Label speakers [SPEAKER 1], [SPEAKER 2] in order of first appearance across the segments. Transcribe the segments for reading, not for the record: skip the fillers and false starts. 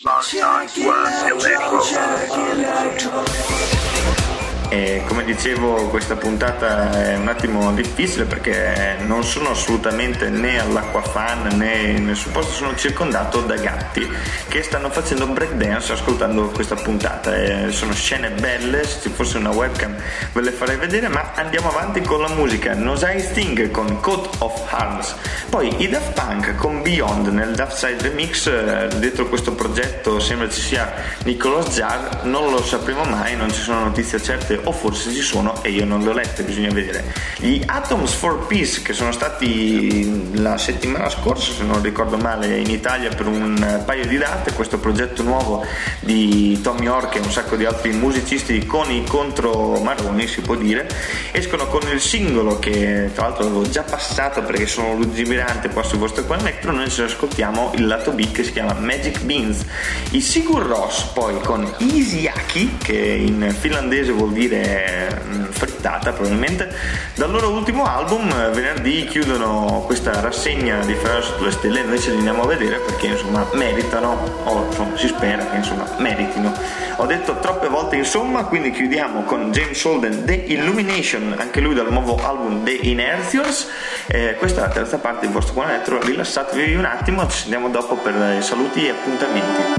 [SPEAKER 1] E come dicevo, questa puntata è un attimo difficile perché non sono assolutamente né all'Acquafan né in nessun posto, sono circondato da gatti che stanno facendo breakdance ascoltando questa puntata. Sono scene belle, se ci fosse una webcam ve le farei vedere, ma andiamo avanti con la musica. Nosai Sting con Coat of Arms, poi i Daft Punk con Beyond nel Daft Side Remix. Dietro questo progetto sembra ci sia Nicolas Jarre, non lo sapremo mai, non ci sono notizie certe, o forse ci sono e io non le ho lette, bisogna vedere. Gli Atoms for Peace, che sono stati la settimana scorsa, se non ricordo male, in Italia per un paio di date, questo progetto nuovo di Tom York e un sacco di altri musicisti con i contromaroni, si può dire, escono con il singolo che tra l'altro avevo già passato perché sono lungimirante qua su vostro Connectro. Noi ci ascoltiamo il lato B che si chiama Magic Beans. I Sigur Rós poi con Isiaki, che in finlandese vuol dire frittata probabilmente, dal loro ultimo album. Venerdì chiudono questa rassegna di Ferrari sotto le stelle e noi ce li andiamo a vedere perché insomma meritano, o insomma, si spera che insomma meritino. Ho detto troppe volte insomma, quindi chiudiamo con James Holden, The Illumination, anche lui dal nuovo album The Inertials. Questa è la terza parte del vostro Connectro, rilassatevi un attimo, ci sentiamo dopo per i saluti e appuntamenti.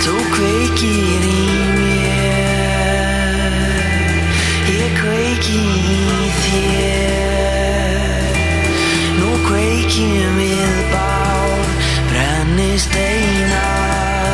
[SPEAKER 2] Då kveikir í mér, ég kveiki í þér. Nú kveikjum við bál, brennisteinar.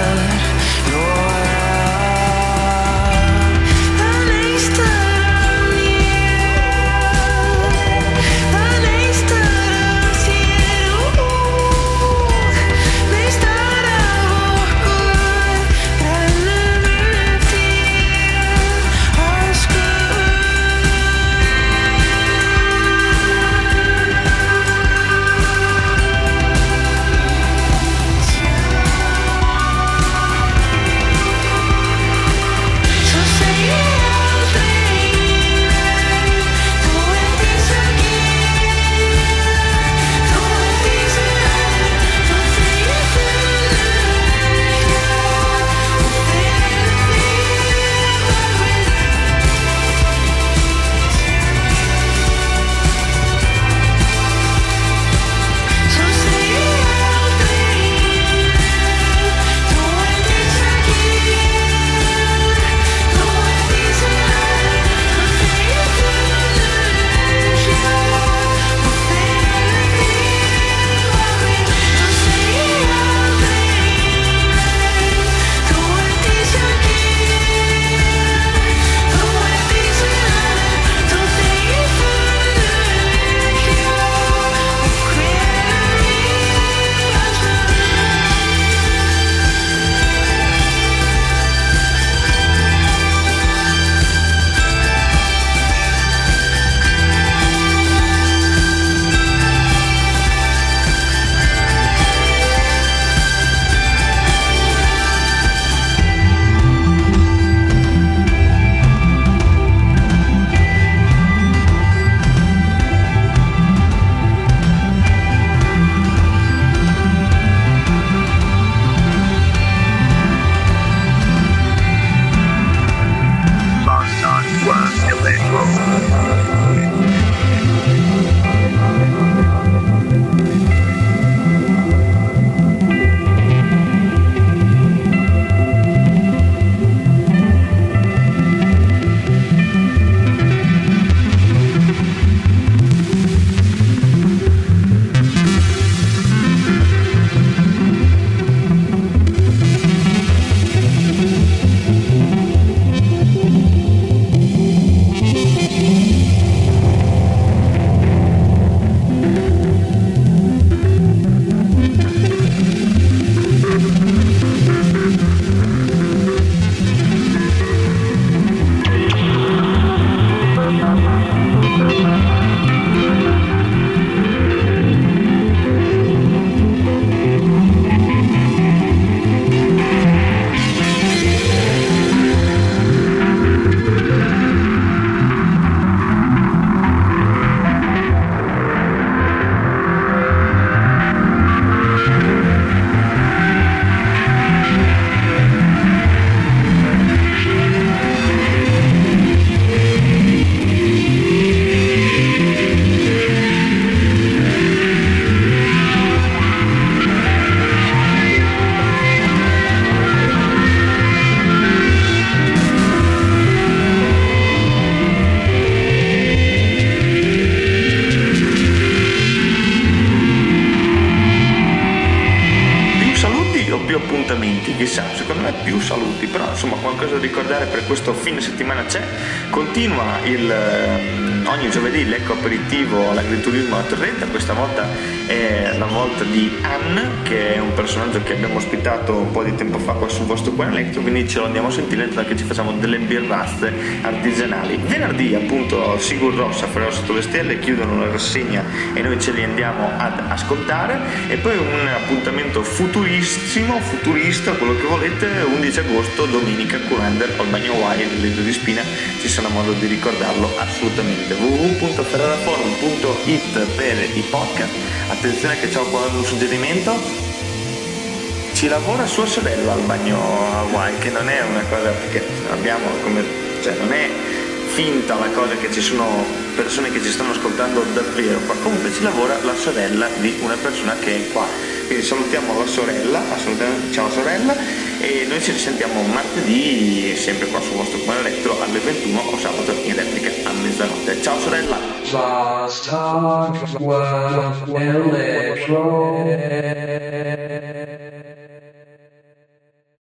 [SPEAKER 1] chissà, secondo me più saluti, però insomma qualcosa da ricordare per questo fine settimana c'è. Continua ogni giovedì l'Ecco Aperitivo all'Agriturismo a Torretta. Questa volta è la volta di Anne, che è un personaggio che abbiamo ospitato un po' di tempo fa qua sul vostro Cuore Electro, quindi ce lo andiamo a sentire che ci facciamo delle birrazze artigianali. Venerdì appunto Sigur Rós, Ferrero sotto le stelle, chiudono la rassegna e noi ce li andiamo ad ascoltare, e poi un appuntamento futurista, quello che volete, 11 agosto, domenica, Curander al Bagno Wild, Lido di Spina, ci sarà modo di ricordarlo assolutamente. www.ferraraforum.it per i podcast. Attenzione che c'ho qua un suggerimento: ci lavora sua sorella al Bagno Wild, che non è una cosa, perché abbiamo non è finta la cosa che ci sono persone che ci stanno ascoltando davvero qua, comunque ci lavora la sorella di una persona che è qua Quindi salutiamo la sorella, assolutamente, ciao sorella, e noi ci risentiamo martedì sempre qua sul vostro Buon Elettro alle 21 o sabato in replica a mezzanotte. Ciao sorella!
[SPEAKER 3] Last time was Electro.